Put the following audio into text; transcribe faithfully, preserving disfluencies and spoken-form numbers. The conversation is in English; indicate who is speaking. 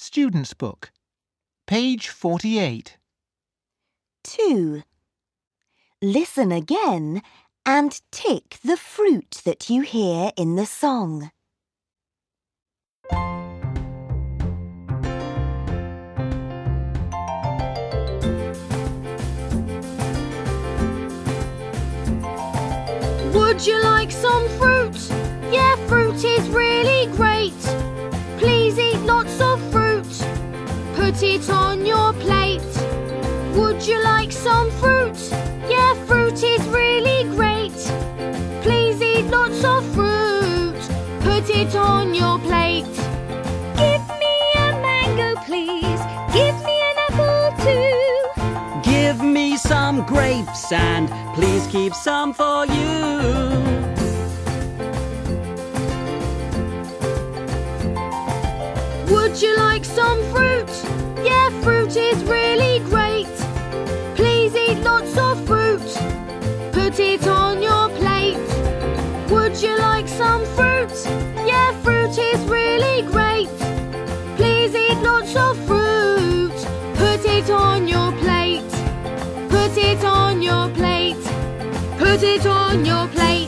Speaker 1: Student's Book, page forty-eight.
Speaker 2: two. Listen again and tick the fruit that you hear in the song.
Speaker 3: Would you like some fruit? Yeah, fruit is really great. Please eat lots of fruit. Put it on your plate. Would you like some fruit? Yeah, fruit is really great. Please eat lots of fruit. Put it on your plate. Give me a mango, please. Give me an apple too.
Speaker 4: Give me some grapes and please keep some for you.
Speaker 3: Would you like some fruit? Yeah, fruit is really great. Please eat lots of fruit. Put it on your plate. Would you like some fruit? Yeah, fruit is really great. Please eat lots of fruit. Put it on your plate. Put it on your plate. Put it on your plate.